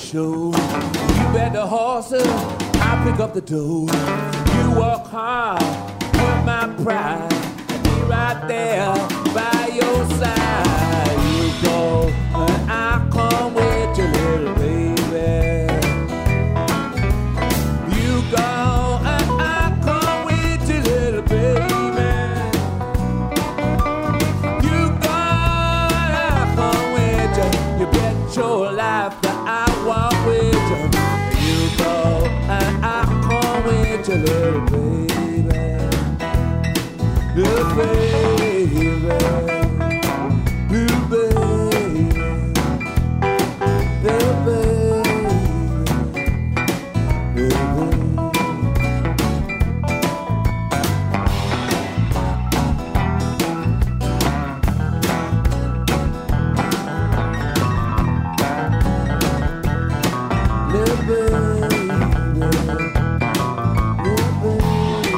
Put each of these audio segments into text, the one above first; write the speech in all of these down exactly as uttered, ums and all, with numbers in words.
show. You bet the horses, I'll pick up the dough. You work hard, with my pride, I'll be right there by your side. You go, and I'll come with you, little baby. You go, and I'll come with you, little baby. You go, and I'll come with you. You bet your life that I walk with you. You go, and I'll come with you, little baby. Little baby. Little baby. Little baby. Little baby. Little baby, little baby,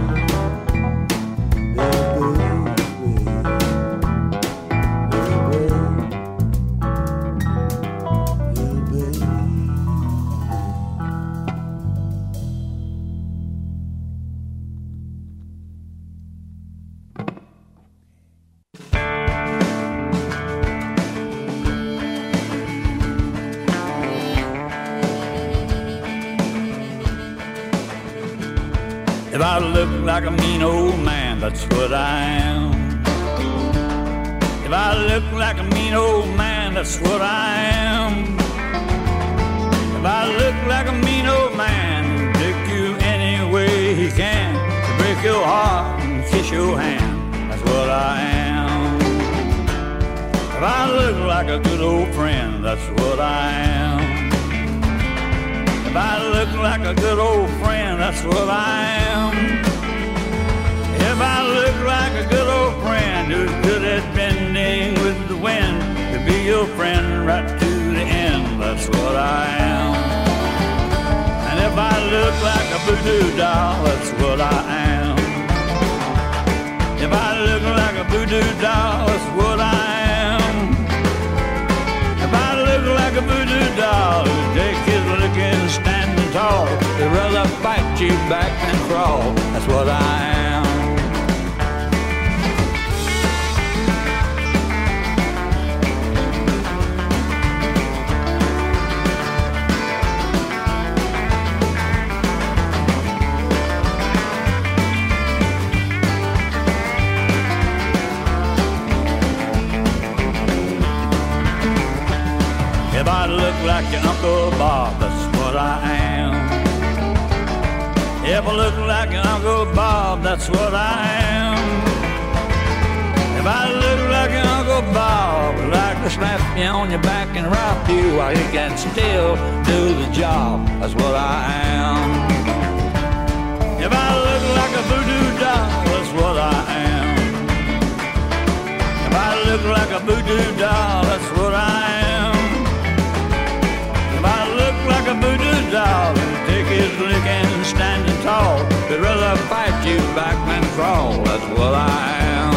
If I look like a mean old man, that's what I am. If I look like a mean old man, that's what I am. If I look like a mean old man, he'll take you any way he can, to break your heart and kiss your hand, that's what I am. If I look like a good old friend, that's what I am. If I look like a good old friend, that's what I am. If I look like a good old friend who's good at bending with the wind, to be your friend right to the end, that's what I am. And if I look like a voodoo doll, that's what I am. If I look like a voodoo doll, that's what I am. If I look like a voodoo doll who take his licking standing tall, they'd rather fight you back than crawl, that's what I am. If I look like your Uncle Bob, that's what I am. If I look like your Uncle Bob, that's what I am. If I look like your Uncle Bob, I'd like to slap you on your back and rock you while you can still do the job, that's what I am. If I look like a voodoo doll, that's what I am. If I look like a voodoo doll, that's what I am. If I look like a voodoo doll who take his licking standing tall, they'd rather fight you back than crawl, that's what I am.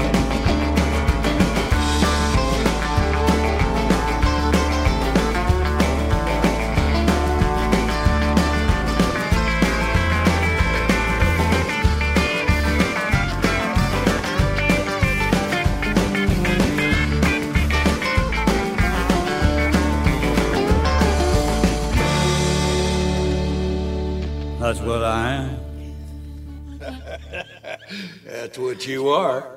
That's what I am. That's what you are.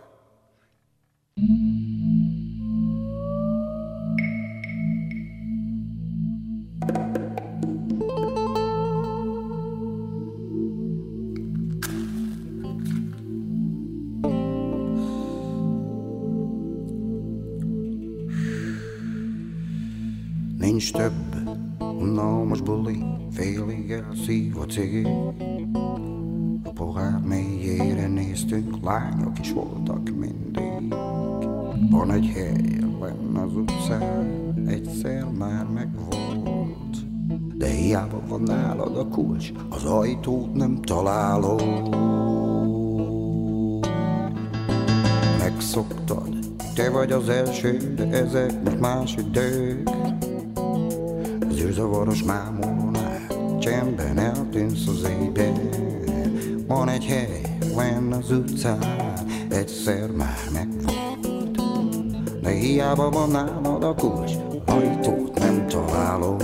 Nincs több, unalmas buli, félig elszív a cég. A pohár mélyére néztünk, lányok is voltak mindig. Van egy hely lenn az utcán, egyszer már megvolt. De hiába van nálad a kulcs, az ajtót nem találod. Megszoktad, te vagy az első, de ezek most más idők. Az zavaros mámornál, csendben eltűnsz az éjben. Van egy hely lenn az utcán, egyszer már megvolt, de hiába van nálad a kulcs, ajtót nem találod.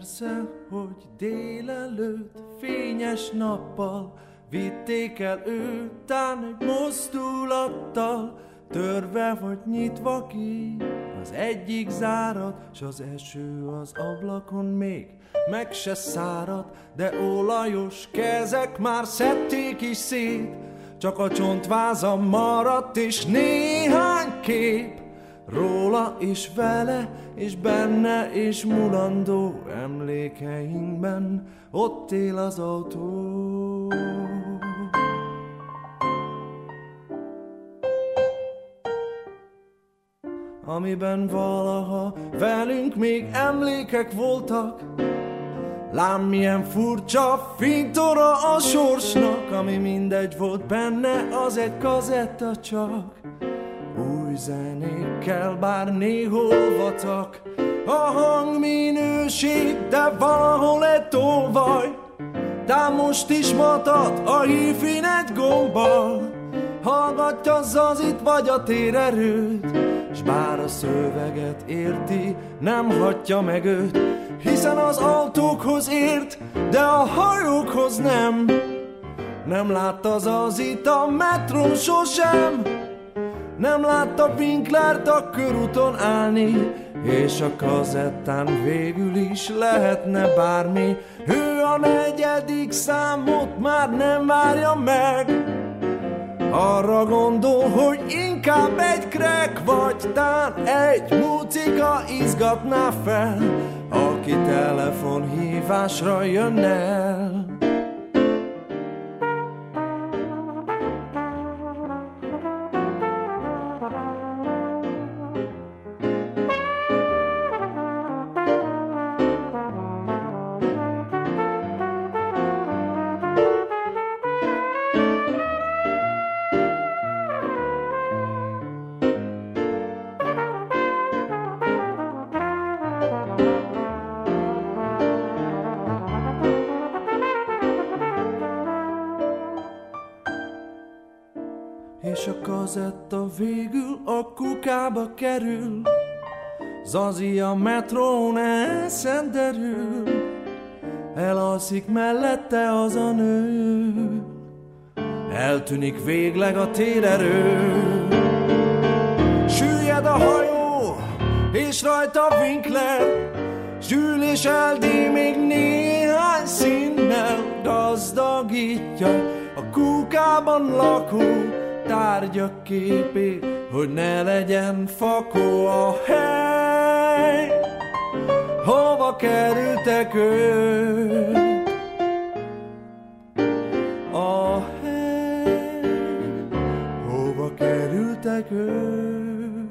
Persze, hogy délelőtt fényes nappal vitték el őt, tán egy mozdulattal, törve vagy nyitva ki az egyik zárat, s az eső az ablakon még meg se szárad, de olajos kezek már szedték is szét, csak a csontváza maradt és néhány kép róla és vele, és benne, és mulandó emlékeinkben ott él az autó. Amiben valaha velünk még emlékek voltak, lám milyen furcsa fintora a sorsnak, ami mindegy volt benne, az egy kazetta csak. Új zenékkel bár néhol vatak a hangminőség, de valahol egy tolvaj, de most is matad a hífin egy gombbal. Hallgatja Zazit vagy a térerőt, s bár a szöveget érti, nem hagyja meg őt, hiszen az autókhoz ért, de a hajókhoz nem. Nem látta Zazit a metrón sosem, nem látta Winklert a körúton állni, és a kazettán végül is lehetne bármi. Ő a negyedik számot már nem várja meg, arra gondol, hogy inkább egy crack vagy tán egy mucika izgatná fel, aki telefonhívásra jön el. És a kazetta végül a kukába kerül, Zazi a metrón elszenderül, elalszik mellette az a nő, eltűnik végleg a térerő. Süllyed a hajó, és rajta Winkler, Zsül és Eldi még néhány színnel gazdagítja a kukában lakó tárgyak képét, hogy ne legyen fakó a hely, hova kerültek ők. A hely, hova kerültek ők.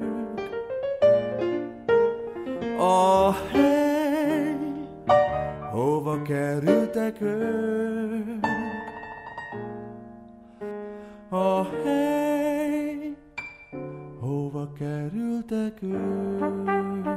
A hely, hova kerültek ők. A hely, hova kerültek ők.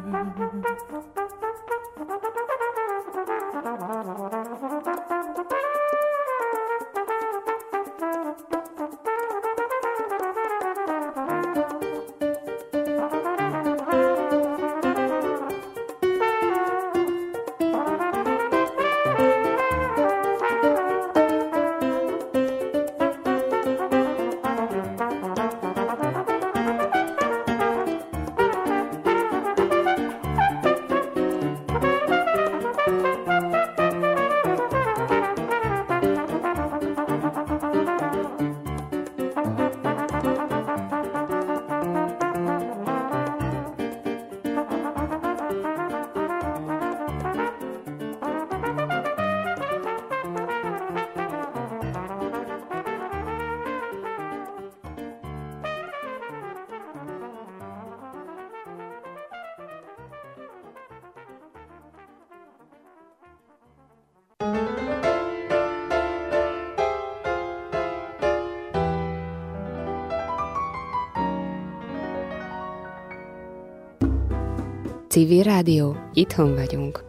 Civil Rádió, itthon vagyunk.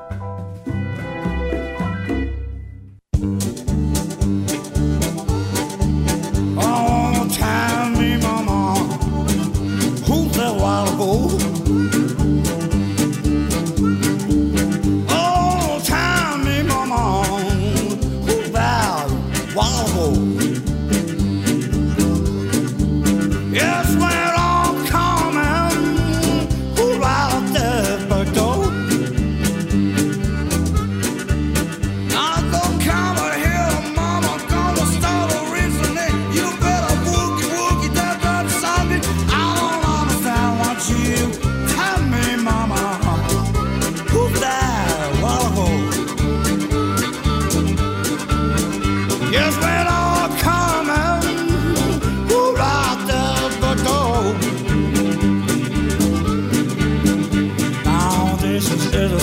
Oh, tell me, mama, who's that while ago? Oh,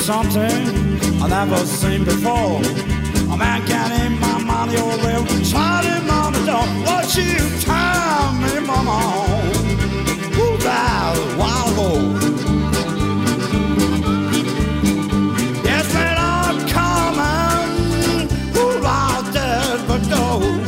something I never seen before. A man can't eat my money or will try to mama don't. What you tell me, mama? Who's that wild boy? Yes, man, I'm coming. Who's out there but no?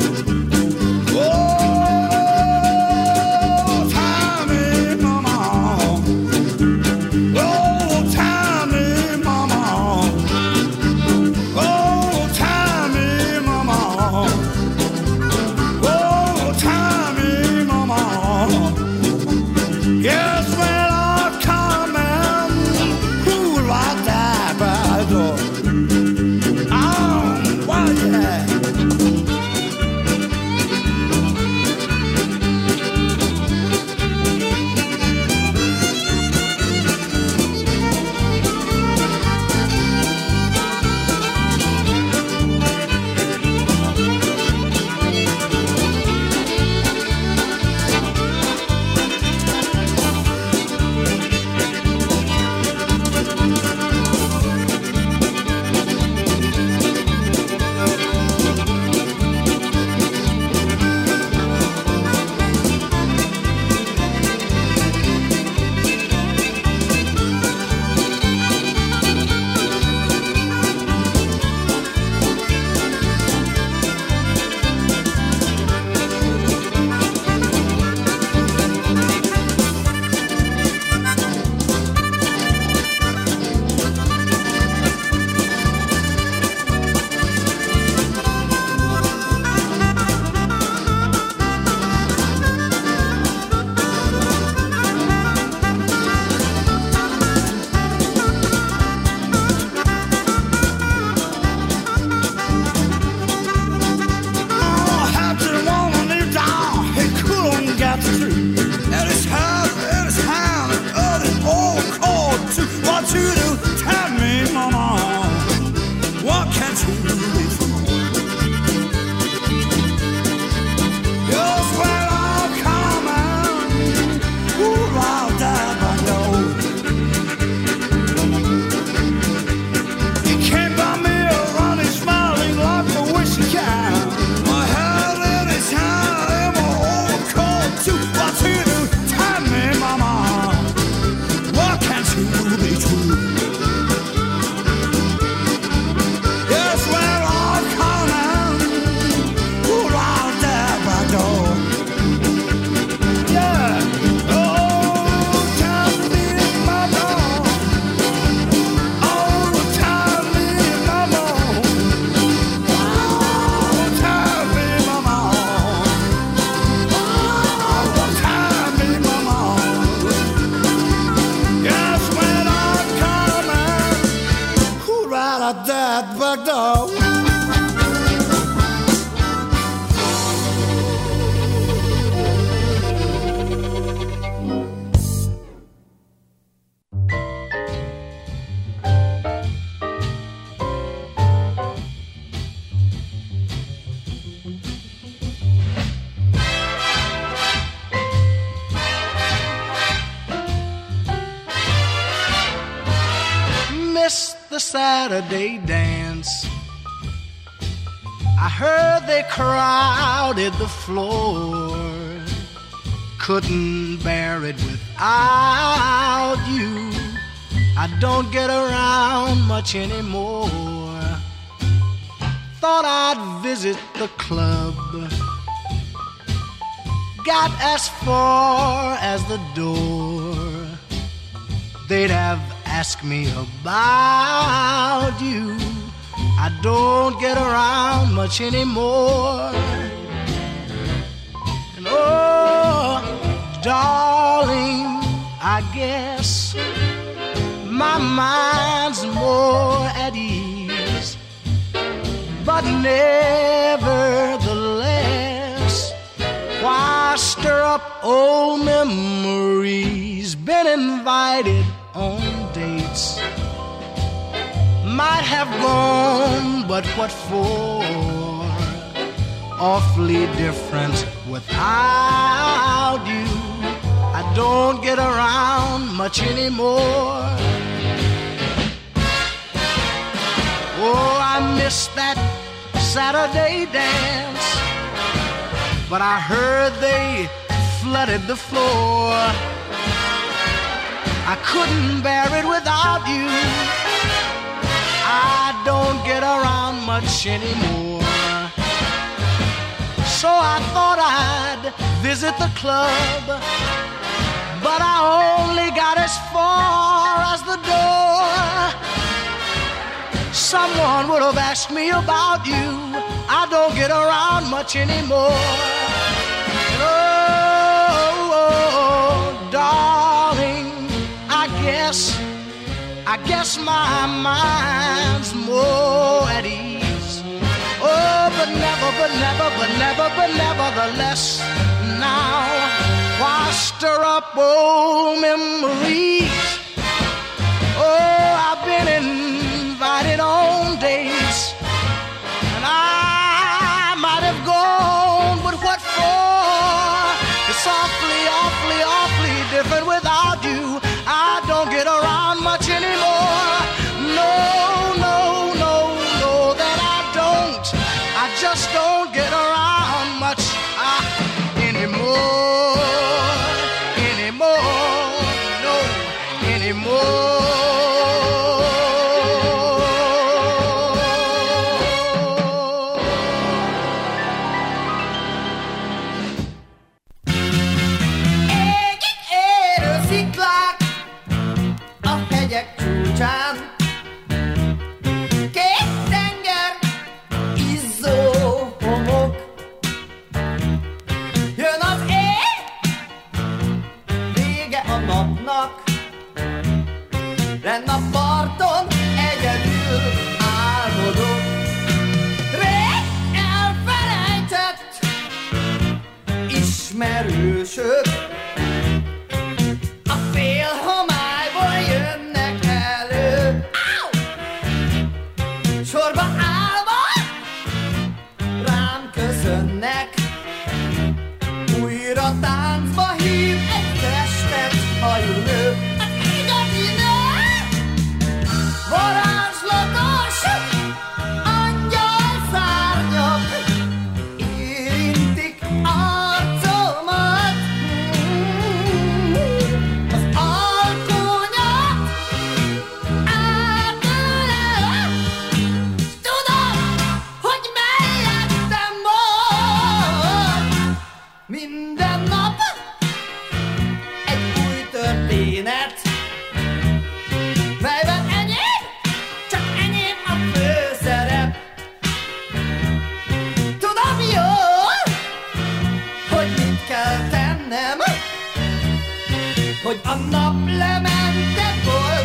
Saturday dance. I heard they crowded the floor. Couldn't bear it without you. I don't get around much anymore. Thought I'd visit the club. Got as far as the door. They'd have ask me about you. I don't get around much anymore. And oh, darling, I guess my mind's more at ease. But nevertheless, why stir up old memories? Been invited on dates, might have gone, but what for? Awfully different without you. I don't get around much anymore. missed that Saturday dance, but I heard they flooded the floor. I couldn't bear it without you. I don't get around much anymore. So I thought I'd visit the club, but I only got as far as the door. Someone would have asked me about you. I don't get around much anymore. Oh, oh, darling, I guess, I guess my mind's more at ease. Oh, but never, but never, but never, but nevertheless, now, why stir up old memories? Oh, I've been invited on dates, and I might have gone, but what for? It's awfully, awfully, awfully different without you. I don't get around much anymore. No, no, no, no, that I don't. I just don't get around much uh, anymore, anymore, no, anymore. Lenn a parton egyedül álmodok. Rég elfelejtett ismerősök a fél homályból jönnek elő. Sorba állva rám köszönnek, újra táncba hív egy festett hajú nő. Varázslatos angyalszárnyak érintik arcomat. Az alkonyat átölel, s tudom, hogy mellettem van. Minden nap egy új történet, melyben enyém, csak enyém a főszerep. Tudom jól, hogy mit kell tennem, hogy a nap le